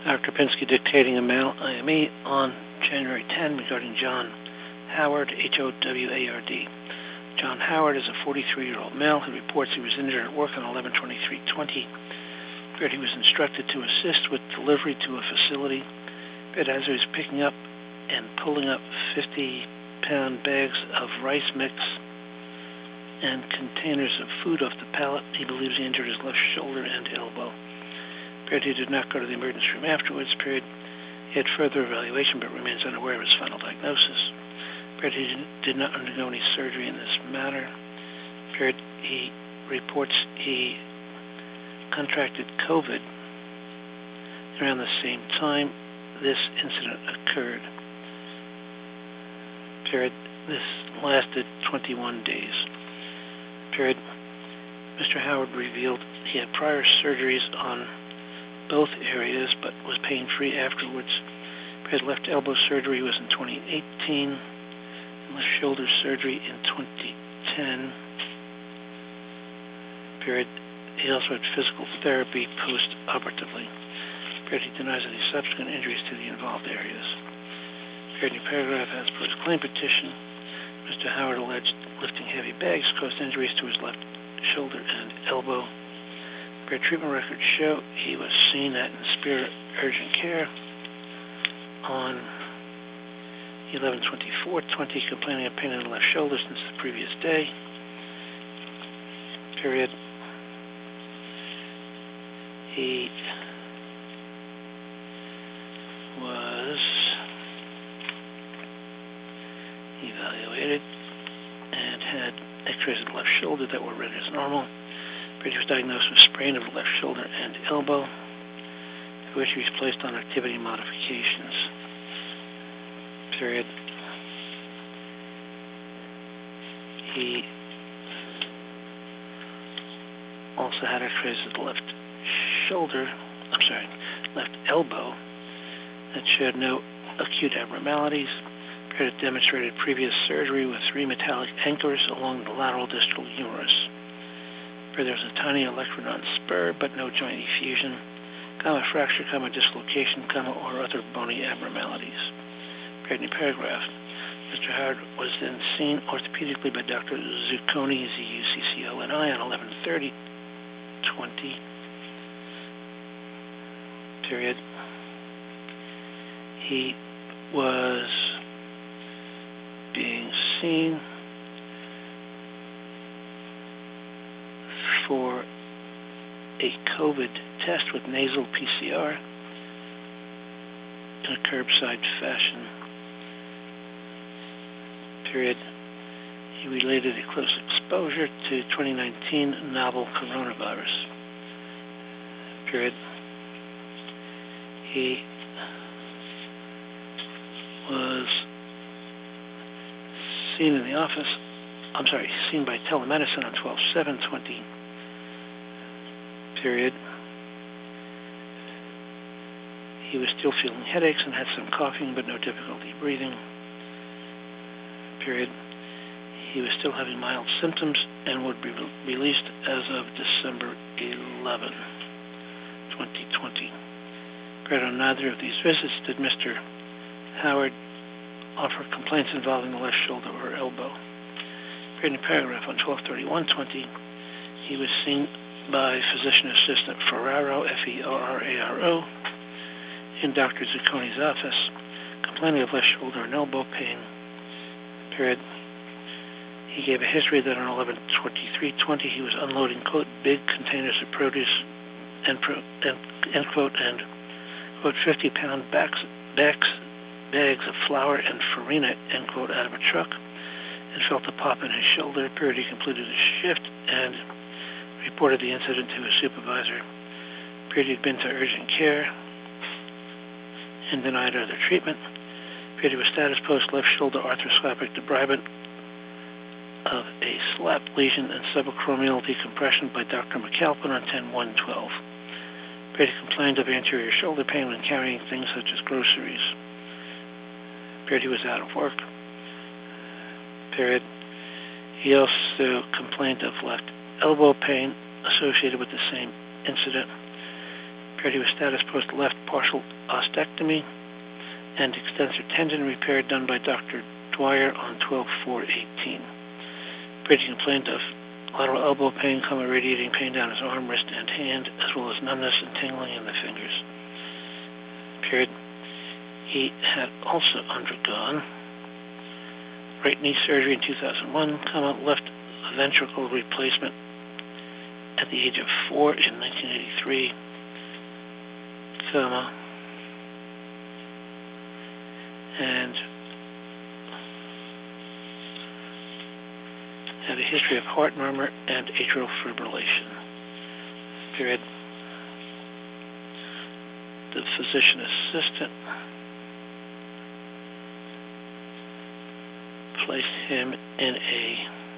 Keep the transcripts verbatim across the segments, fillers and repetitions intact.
Doctor Pinsky dictating a mail I M E on January tenth regarding John Howard, H O W A R D. John Howard is a forty-three-year-old male who reports he was injured at work on eleven twenty-three twenty. He was instructed to assist with delivery to a facility. As he was picking up and pulling up fifty-pound bags of rice mix and containers of food off the pallet, he believes he injured his left shoulder and elbow. Period. He did not go to the emergency room afterwards. Period. He had further evaluation but remains unaware of his final diagnosis. Period. He did not undergo any surgery in this matter. Period. He reports he contracted COVID around the same time this incident occurred. Period. This lasted twenty-one days. Period. Mister Howard revealed he had prior surgeries on both areas but was pain-free afterwards. Period. Left elbow surgery was in twenty eighteen, and left shoulder surgery in twenty ten. Period. He also had physical therapy post-operatively. Period. He denies any subsequent injuries to the involved areas. Period. New paragraph, as per his claim petition, Mister Howard alleged lifting heavy bags caused injuries to his left shoulder and elbow. Period. Treatment records show he was seen at Inspira Urgent Care on eleven twenty-four twenty, complaining of pain in the left shoulder since the previous day. Period. He was evaluated and had x-rays of the left shoulder that were read as normal. He was diagnosed with sprain of the left shoulder and elbow, for which he was placed on activity modifications. Period. He also had x-rays of the left shoulder, I'm sorry, left elbow that showed no acute abnormalities. Period. Demonstrated previous surgery with three metallic anchors along the lateral distal humerus. Period. There was a tiny olecranon spur, but no joint effusion, comma, fracture, comma, dislocation, comma, or other bony abnormalities. Period. New paragraph. Mister Howard was then seen orthopedically by Doctor Zucconi, Z U C C O N I, on eleven thirty twenty. Period. He was being seen for a COVID test with nasal P C R in a curbside fashion. Period. He related a close exposure to twenty nineteen novel coronavirus. Period. He was seen in the office, I'm sorry, seen by telemedicine on twelve seven twenty. Period. He was still feeling headaches and had some coughing but no difficulty breathing. Period. He was still having mild symptoms and would be re- released as of December eleventh, twenty twenty. Period. On neither of these visits did Mister Howard offer complaints involving the left shoulder or elbow. Period. In paragraph on twelve thirty-one twenty, he was seen by physician assistant Ferraro, F E R R A R O, in Doctor Zucconi's office, complaining of left shoulder and elbow pain. Period. He gave a history that on eleven twenty-three twenty he was unloading, quote, big containers of produce, end, pro, end, end quote, and, quote, fifty-pound bags, bags, bags of flour and farina, end quote, out of a truck, and felt a pop in his shoulder. Period. He completed his shift and reported the incident to his supervisor. Period. He'd been to urgent care and denied other treatment. Period. He was status post left shoulder arthroscopic debridement of a slap lesion and subacromial decompression by Doctor McAlpin on ten one twelve. Period. He complained of anterior shoulder pain when carrying things such as groceries. Period. He was out of work. Period. He also complained of left elbow pain associated with the same incident. Period. He was status post left partial ostectomy and extensor tendon repair done by Doctor Dwyer on twelve four eighteen. Period. He complained of lateral elbow pain, comma, radiating pain down his arm, wrist, and hand, as well as numbness and tingling in the fingers. Period. He had also undergone right knee surgery in two thousand one, comma, left ventricle replacement at the age of four in nineteen eighty-three, comma, and had a history of heart murmur and atrial fibrillation. Period. The physician assistant placed him in a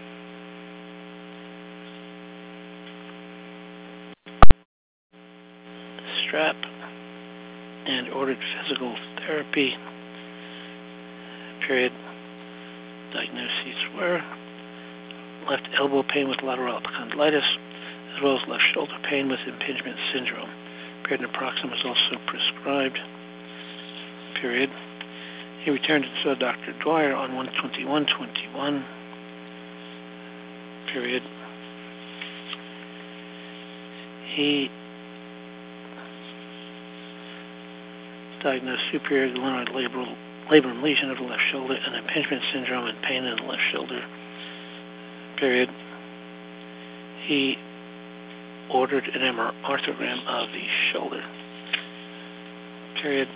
strap and ordered physical therapy. Period. Diagnoses were left elbow pain with lateral epicondylitis, as well as left shoulder pain with impingement syndrome. Period. Naproxen was also prescribed. Period. He returned and saw Doctor Dwyer on one twenty-one twenty-one. Period. He diagnosed superior glenoid labral, labrum lesion of the left shoulder and impingement syndrome and pain in the left shoulder. Period. He ordered an M R arthrogram of the shoulder. Period.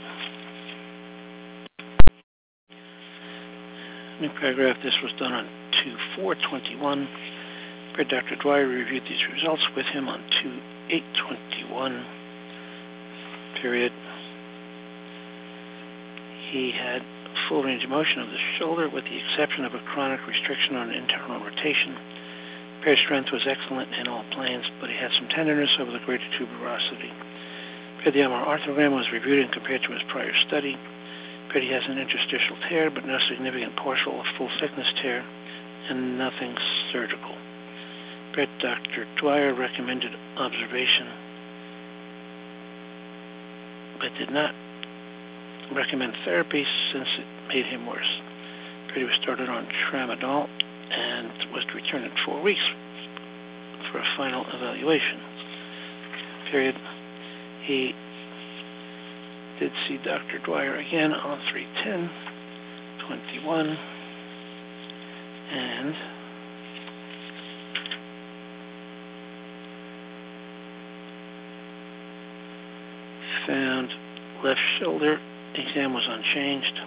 New paragraph. This was done on two four twenty-one. Period. Doctor Dwyer reviewed these results with him on two eight twenty-one. Period. He had full range of motion of the shoulder with the exception of a chronic restriction on internal rotation. Period. Strength was excellent in all planes, but he had some tenderness over the greater tuberosity. Period. The M R arthrogram was reviewed and compared to his prior study. Period. He has an interstitial tear, but no significant partial or full thickness tear, and nothing surgical. Period. Doctor Dwyer recommended observation, but did not recommend therapy since it made him worse. Period. He was started on tramadol and was to return in four weeks for a final evaluation. Period. He did see Doctor Dwyer again on three ten twenty-one and found left shoulder exam was unchanged.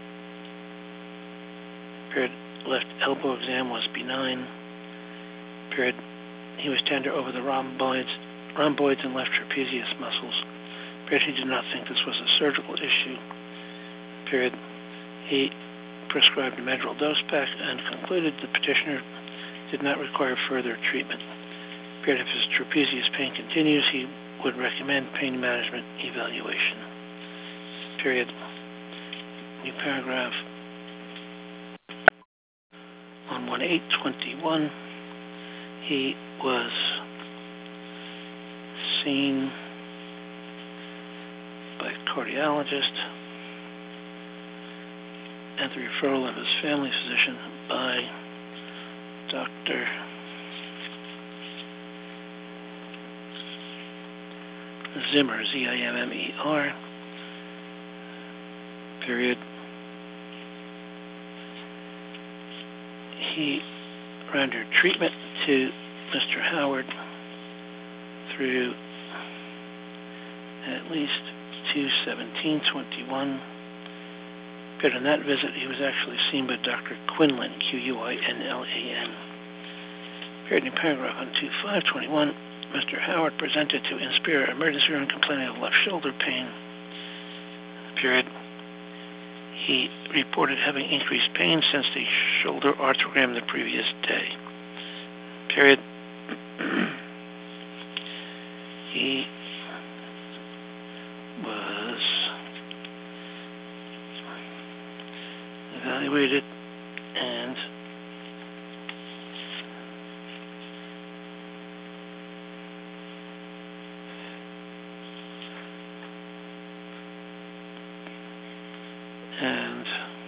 Period. Left elbow exam was benign. Period. He was tender over the rhomboids, rhomboids and left trapezius muscles. Period. He did not think this was a surgical issue. Period. He prescribed a Medrol dose pack and concluded the petitioner did not require further treatment. Period. If his trapezius pain continues, he would recommend pain management evaluation. Period. New paragraph. On one eight twenty-one, he was seen by a cardiologist at the referral of his family physician by Doctor Zimmer, Z I M M E R. Period. He rendered treatment to Mister Howard through at least two seventeen twenty-one. But on that visit, he was actually seen by Doctor Quinlan, Q U I N L A N. Period. In paragraph on two five twenty-one, Mister Howard presented to Inspira emergency room complaining of left shoulder pain. Period. He reported having increased pain since the shoulder arthrogram the previous day. Period. He was evaluated and and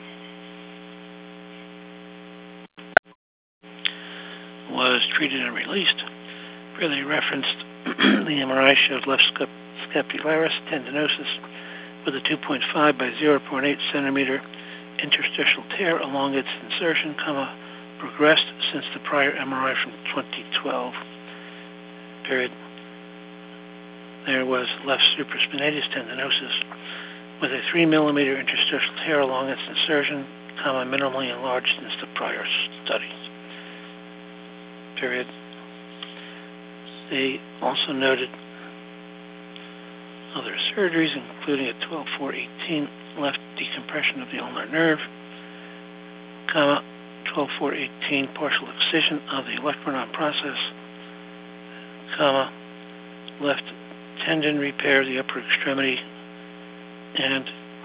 was treated and released. Really referenced the M R I showed left scap scapularis tendinosis with a two point five by zero point eight centimeter interstitial tear along its insertion, comma, progressed since the prior M R I from twenty twelve. Period. There was left supraspinatus tendinosis with a three millimeter interstitial tear along its insertion, comma, minimally enlarged since the prior study. Period. They also noted other surgeries, including a twelve four eighteen left decompression of the ulnar nerve, comma, twelve four eighteen partial excision of the olecranon process, comma, left tendon repair of the upper extremity, and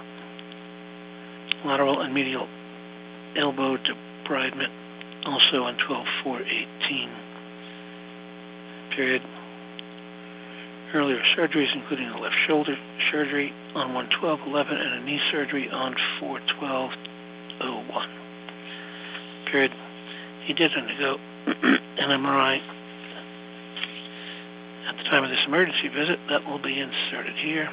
lateral and medial elbow debridement, also on twelve four eighteen. Period. Earlier surgeries, including a left shoulder surgery on one twelve eleven and a knee surgery on four twelve oh one. Period. He did undergo an M R I at the time of this emergency visit. That will be inserted here.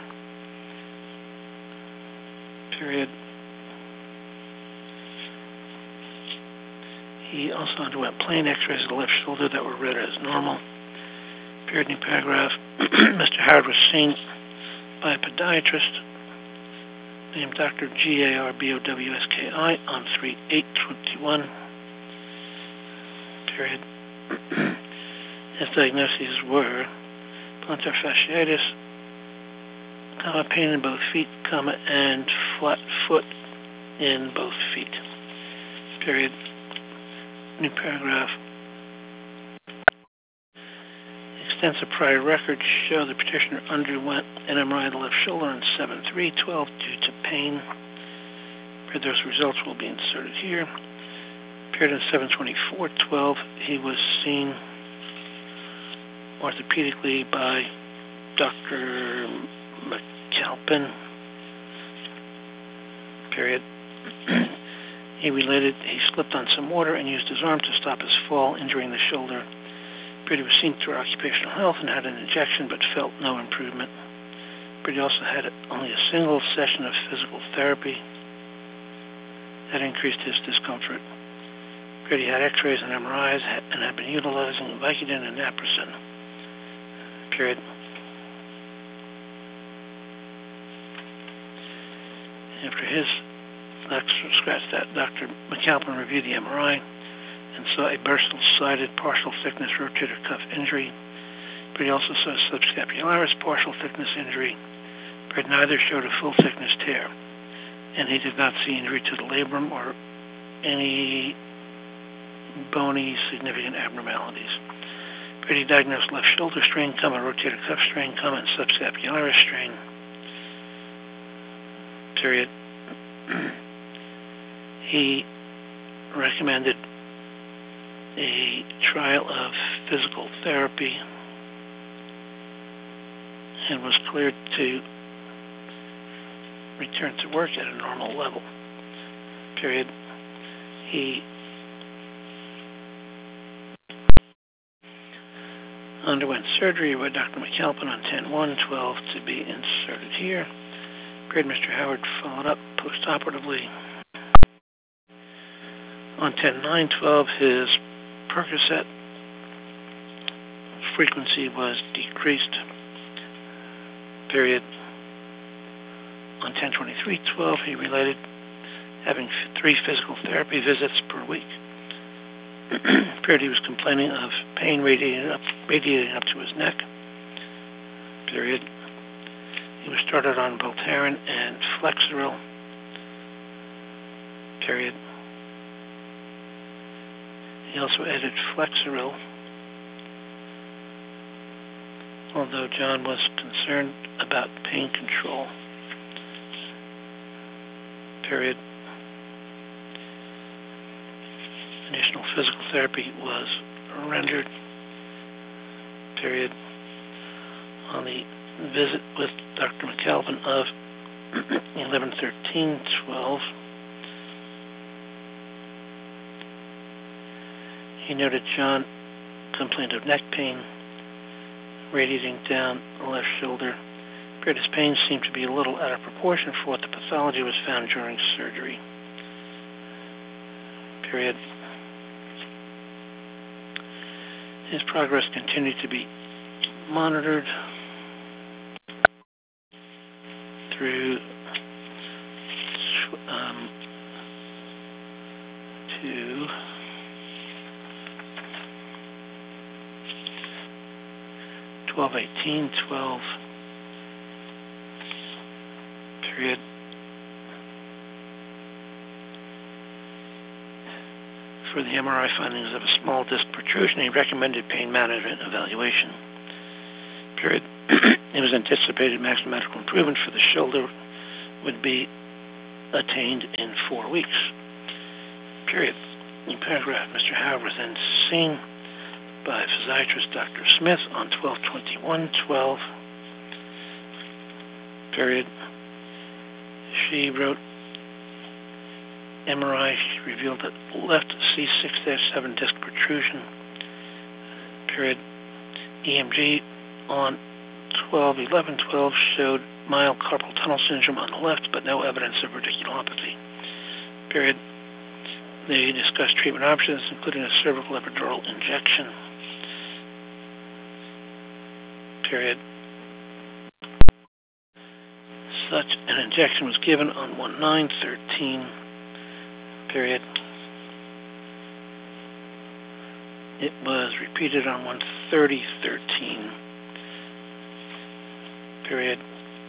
Period. He also underwent plain x-rays of the left shoulder that were read as normal. Period. New paragraph. Mister Howard was seen by a podiatrist named Doctor G A R B O W S K I on three eight twenty-one. Period. His diagnoses were plantar fasciitis, comma, pain in both feet, comma, and flat foot in both feet. Period. New paragraph. Extensive prior records show the petitioner underwent an M R I of the left shoulder on seven three twelve due to pain. Period. Those results will be inserted here. Period. On seven twenty-four twelve, he was seen orthopedically by Doctor McAlpin. Period. He related he slipped on some water and used his arm to stop his fall, injuring the shoulder. Period. He was seen through occupational health and had an injection but felt no improvement. Period. He also had only a single session of physical therapy that increased his discomfort. Period. He had x-rays and M R Is and had been utilizing Vicodin and Naproxen. Period. After his scratch that, Doctor McAlpin reviewed the M R I and saw a bursal-sided partial thickness rotator cuff injury, but he also saw subscapularis partial thickness injury, but neither showed a full thickness tear, and he did not see injury to the labrum or any bony significant abnormalities. But he diagnosed left shoulder strain, comma, rotator cuff strain, comma, and subscapularis strain. Period. He recommended a trial of physical therapy and was cleared to return to work at a normal level. Period. He underwent surgery by Doctor McAlpin on ten one twelve to be inserted here. Period. Mister Howard followed up postoperatively. On ten nine twelve, his Percocet frequency was decreased. Period. On ten twenty-three twelve, he related having three physical therapy visits per week. Period. He was complaining of pain radiating up, radiating up to his neck. Period. He was started on Voltaren and Flexeril. Period. He also added Flexeril, although John was concerned about pain control. Period. Additional physical therapy was rendered. Period. On the visit with Doctor McAlpin of eleven thirteen twelve. He noted John complained of neck pain radiating down the left shoulder. But his pain seemed to be a little out of proportion for what the pathology was found during surgery. Period. His progress continued to be monitored through um, to twelve eighteen twelve. Period. For the M R I findings of a small disc protrusion, he recommended pain management evaluation. Period. It was anticipated maximum medical improvement for the shoulder would be attained in four weeks. Period. In paragraph, Mister Howard was then seen by physiatrist Doctor Smith on twelve twenty-one twelve. Period. She wrote M R I. She revealed that left C six seven disc protrusion. Period. E M G on twelve eleven twelve showed mild carpal tunnel syndrome on the left, but no evidence of radiculopathy. Period. They discussed treatment options, including a cervical epidural injection. Period. Such an injection was given on one nine thirteen. Period. It was repeated on one thirty thirteen. Period.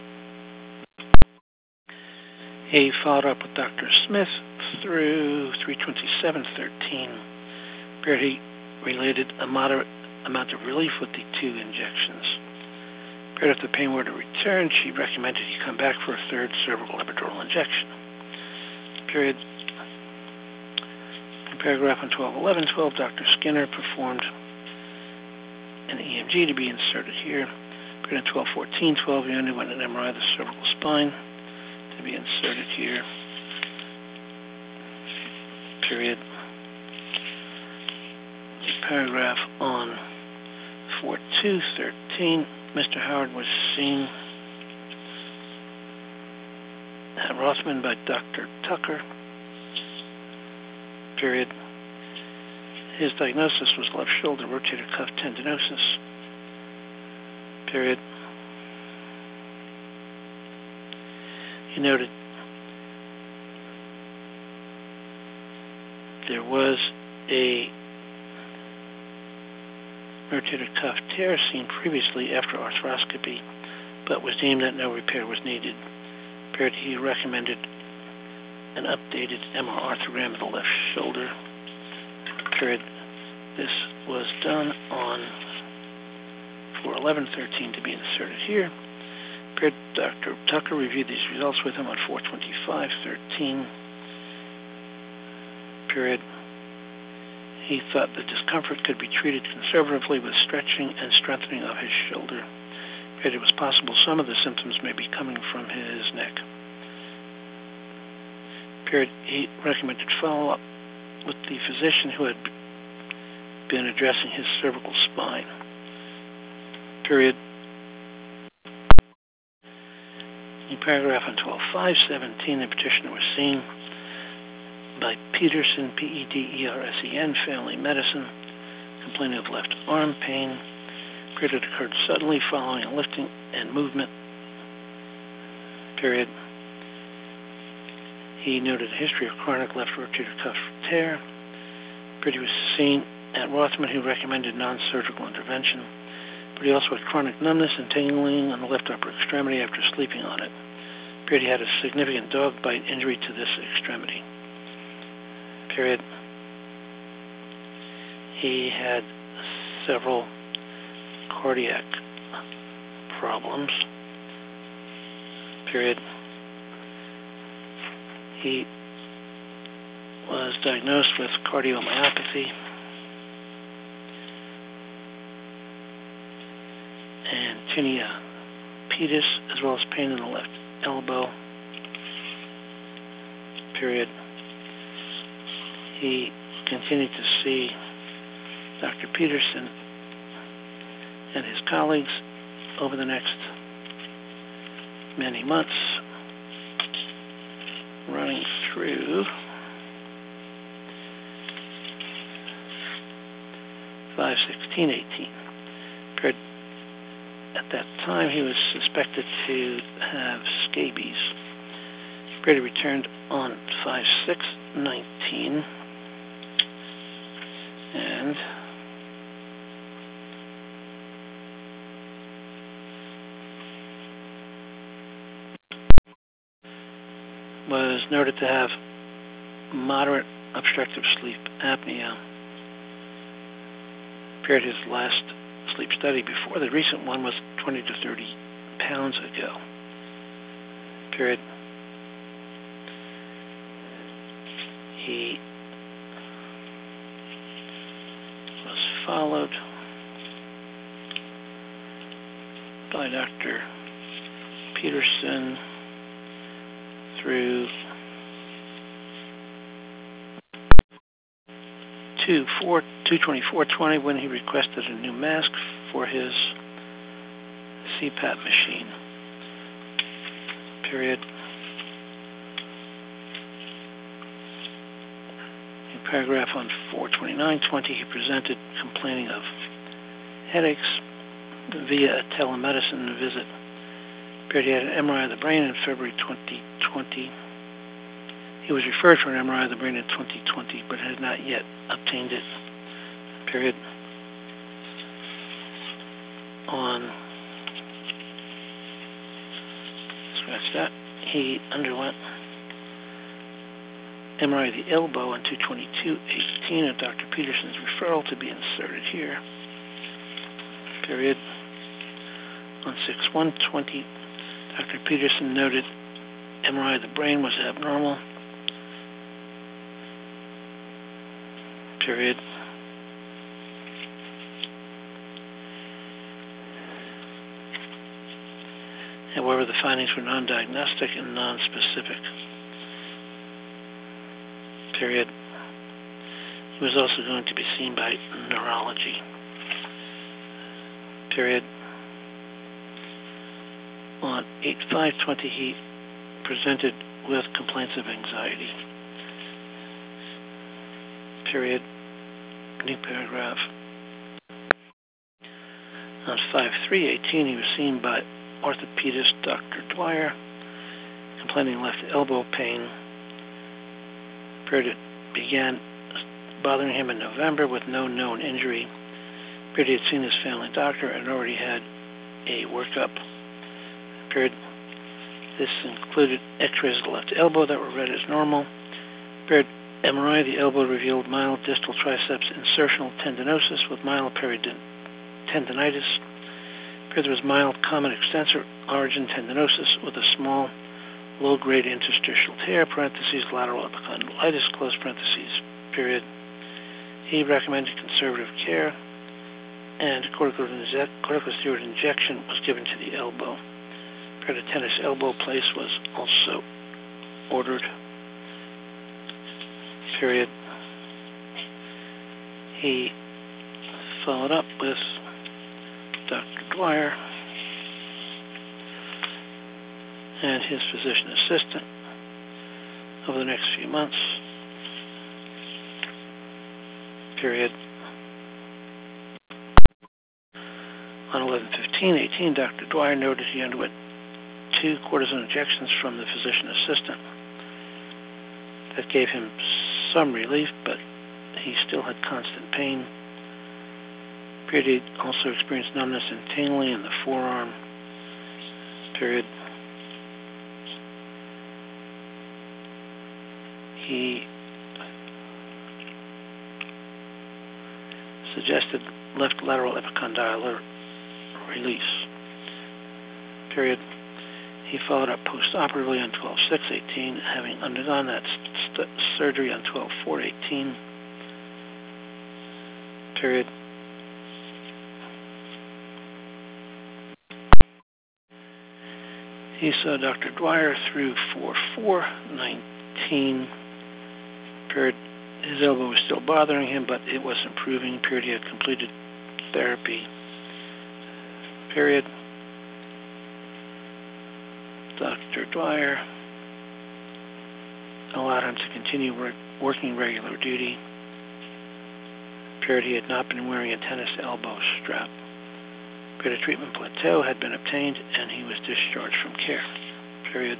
He followed up with Doctor Smith through three twenty-seven thirteen. Period. He related a moderate amount of relief with the two injections. Period. If the pain were to return, she recommended he come back for a third cervical epidural injection. Period. In paragraph on twelve eleven twelve, Doctor Skinner performed an E M G to be inserted here. Period. On twelve fourteen twelve, he underwent an M R I of the cervical spine to be inserted here. Period. The paragraph on four two thirteen, Mister Howard was seen at Rothman by Doctor Tucker. Period. His diagnosis was left shoulder rotator cuff tendinosis. Period. He noted there was a rotator cuff tear seen previously after arthroscopy, but was deemed that no repair was needed. Period. He recommended an updated M R arthrogram of the left shoulder. Period. This was done on four eleven thirteen to be inserted here. Period. Doctor Tucker reviewed these results with him on four twenty-five thirteen. Period. He thought the discomfort could be treated conservatively with stretching and strengthening of his shoulder. Period. It was possible some of the symptoms may be coming from his neck. Period. He recommended follow-up with the physician who had been addressing his cervical spine. Period. In paragraph on twelve five seventeen, the petitioner was seen by Pedersen, P E D E R S E N, Family Medicine, complaining of left arm pain. Period. It occurred suddenly following a lifting and movement. Period. He noted a history of chronic left rotator cuff tear. Period. He was seen at Rothman, who recommended non-surgical intervention. But he also had chronic numbness and tingling on the left upper extremity after sleeping on it. Period. He had a significant dog bite injury to this extremity. Period. He had several cardiac problems. Period. He was diagnosed with cardiomyopathy and tinea pedis, as well as pain in the left elbow. period. He continued to see Doctor Peterson and his colleagues over the next many months, running through five sixteen eighteen. At that time, he was suspected to have scabies. Brady returned on five six nineteen, and was noted to have moderate obstructive sleep apnea. Appeared his last sleep study before the recent one was twenty to thirty pounds ago. Period. He was followed by Doctor Peterson through two twenty-four twenty when he requested a new mask for his C PAP machine. Period. In paragraph on four twenty-nine twenty, he presented complaining of headaches via a telemedicine visit. Period. He had an M R I of the brain in February twenty twenty. He was referred for an M R I of the brain in twenty twenty, but had not yet obtained it. Period. On scratch that, he underwent M R I of the elbow on two twenty-two eighteen at Doctor Peterson's referral to be inserted here. Period. On six one twenty, Doctor Peterson noted M R I of the brain was abnormal. Period. However, the findings were non-diagnostic and non-specific. Period. He was also going to be seen by neurology. Period. On eight five twenty, he presented with complaints of anxiety. Period. New paragraph. On five three eighteen, he was seen by orthopedist Doctor Dwyer, complaining of left elbow pain. Period. It began bothering him in November with no known injury. Period. He had seen his family doctor and already had a workup. Period. This included x-rays of the left elbow that were read as normal. Period. M R I of the elbow revealed mild distal triceps insertional tendinosis with mild peritendinitis. There was mild common extensor origin tendinosis with a small, low-grade interstitial tear, parentheses, lateral epicondylitis, close parentheses, period. He recommended conservative care, and corticosteroid injection was given to the elbow. Period. A tennis elbow place was also ordered. Period. He followed up with Doctor Dwyer and his physician assistant over the next few months. Period. On eleven fifteen eighteen, Doctor Dwyer noted he underwent two cortisone injections from the physician assistant. That gave him some relief, but he still had constant pain. Period. He also experienced numbness and tingling in the forearm. Period. He suggested left lateral epicondylar release. Period. He followed up post-operatively on twelve six eighteen, having undergone that st- surgery on twelve four eighteen. Period. He saw Doctor Dwyer through four four nineteen. eighteen. Period. His elbow was still bothering him, but it was improving. Period. He had completed therapy. Period. Doctor Dwyer allowed him to continue work, working regular duty. Period. He had not been wearing a tennis elbow strap. Period. A treatment plateau had been obtained, and he was discharged from care. Period.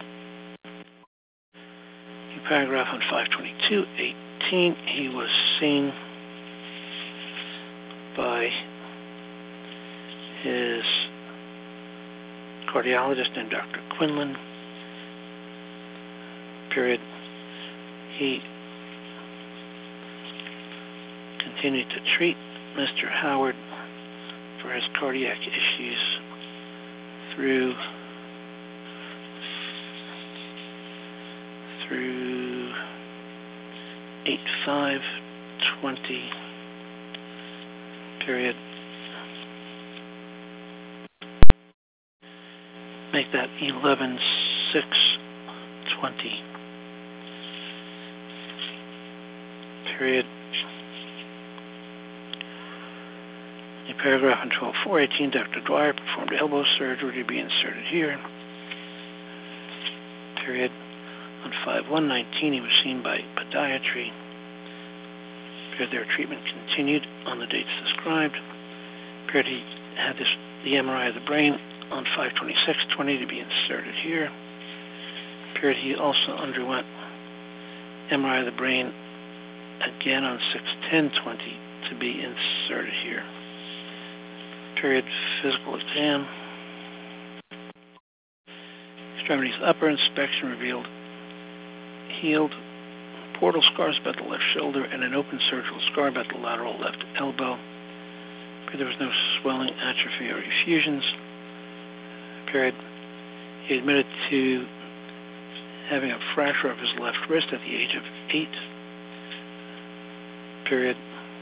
New paragraph on five twenty-two eighteen. He was seen by his cardiologist named Doctor Quinlan. Period. He continued to treat Mister Howard for his cardiac issues through through eight five twenty. Period. Make that eleven six twenty. Period. In paragraph on twelve four eighteen, Doctor Dwyer performed elbow surgery to be inserted here. Period. On five one nineteen, he was seen by podiatry. Period. Their treatment continued on the dates described. Period. He had this the M R I of the brain on five twenty-six twenty to be inserted here. Period. He also underwent M R I of the brain again on six ten twenty to be inserted here. Period. Physical exam. Extremities upper inspection revealed healed portal scars about the left shoulder and an open surgical scar about the lateral left elbow. Period. There was no swelling, atrophy, or effusions. Period. He admitted to having a fracture of his left wrist at the age of eight. Period.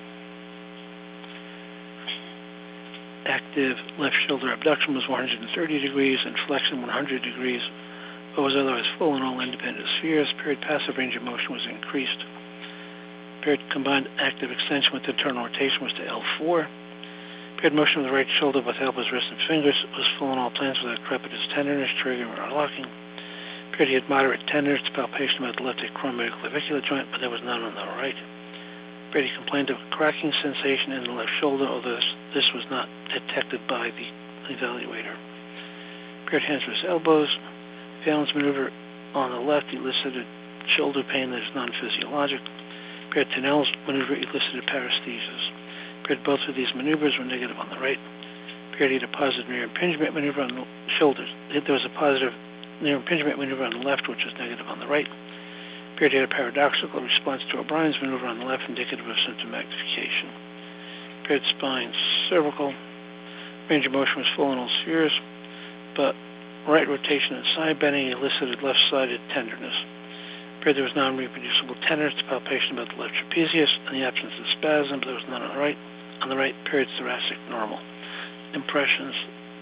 Active left shoulder abduction was one hundred thirty degrees and flexion one hundred degrees, but was otherwise full in all independent spheres. Period. Passive range of motion was increased. Period. Combined active extension with internal rotation was to L four. Period. Motion of the right shoulder with elbows, wrists, and fingers was full in all planes without crepitus tenderness, triggering, or locking. Period. He had moderate tenderness to palpation about the left acromioclavicular joint, but there was none on the right. Period. He complained of a cracking sensation in the left shoulder, although this, this was not detected by the evaluator. Period. Hands to his elbows. Phelan's maneuver on the left elicited shoulder pain that is non-physiologic. Period. Tennell's maneuver elicited paresthesias. Period. Both of these maneuvers were negative on the right. Period. He had a positive near impingement maneuver on the shoulders. There was a positive near impingement maneuver on the left, which was negative on the right. Period. He had a paradoxical response to O'Brien's maneuver on the left, indicative of symptom magnification. Period. Spine, cervical. Range of motion was full in all spheres, but right rotation and side bending elicited left-sided tenderness. Period. There was non-reproducible tenderness to palpation about the left trapezius and the absence of spasm, but there was none on the right. On the right, period. Thoracic normal. Impressions.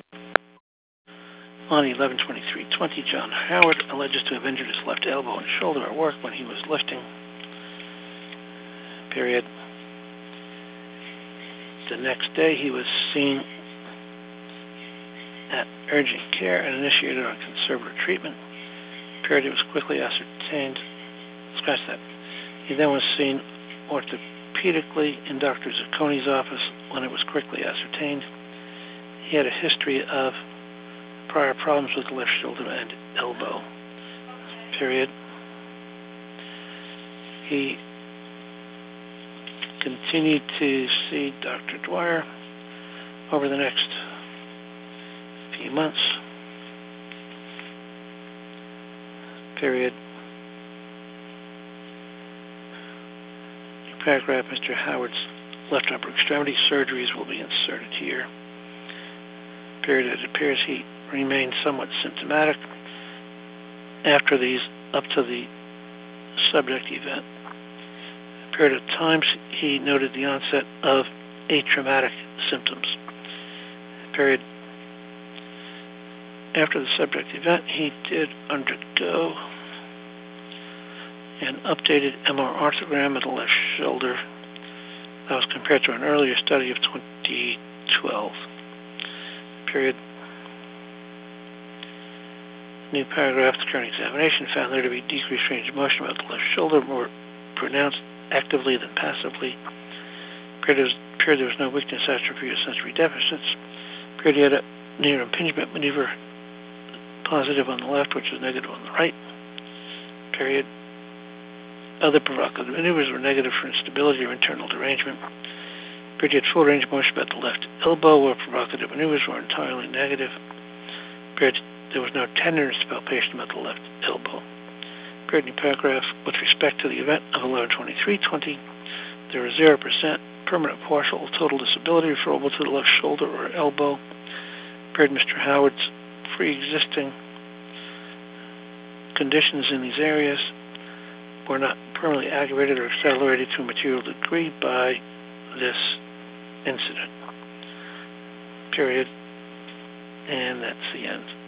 On eleven twenty-three twenty, John Howard alleges to have injured his left elbow and shoulder at work when he was lifting. Period. The next day, he was seen at urgent care and initiated on conservative treatment. Period. It was quickly ascertained. Scratch that. He then was seen orthopedically in Doctor Zacconi's office when it was quickly ascertained. He had a history of prior problems with the left shoulder and elbow. Period. He continued to see Doctor Dwyer over the next few months. Period. New paragraph, Mister Howard's left upper extremity surgeries will be inserted here. Period. It appears he remained somewhat symptomatic after these, up to the subject event. Period. Of times he noted the onset of atraumatic symptoms. Period. After the subject event, he did undergo An updated M R arthrogram of the left shoulder that was compared to an earlier study of twenty twelve. Period. New paragraph. The current examination found there to be decreased range of motion about the left shoulder, more pronounced actively than passively. Period. There was no weakness, atrophy, or sensory deficits. Period. He had a near impingement maneuver positive on the left, which was negative on the right. Period. Other provocative maneuvers were negative for instability or internal derangement. Period. He had full range of motion about the left elbow, where provocative maneuvers were entirely negative. Period. There was no tenderness palpation about the left elbow. Period. New paragraph. With respect to the event of eleven twenty-three twenty, there was zero percent permanent partial or total disability referable to the left shoulder or elbow. Period. Mister Howard's pre-existing conditions in these areas were not permanently aggravated or accelerated to a material degree by this incident. Period. And that's the end.